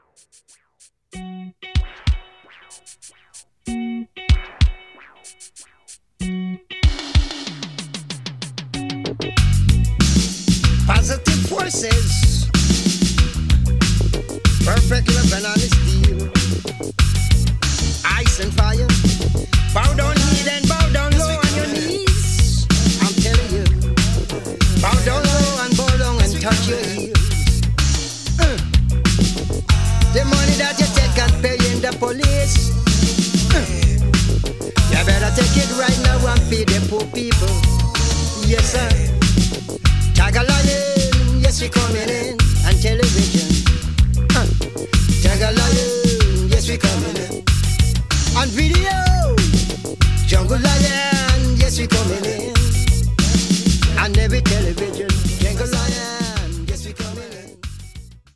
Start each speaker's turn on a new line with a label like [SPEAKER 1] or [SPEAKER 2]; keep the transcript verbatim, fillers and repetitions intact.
[SPEAKER 1] Positive forces, perfect love and honesty, ice and fire. Bow down heed and bow down low on your knees. I'm telling you, bow down low and bow down and touch your heels. Uh. The money that you take and pay in the police, uh. you better take it right now and feed the poor people. Yes sir. Tag a lion, yes we coming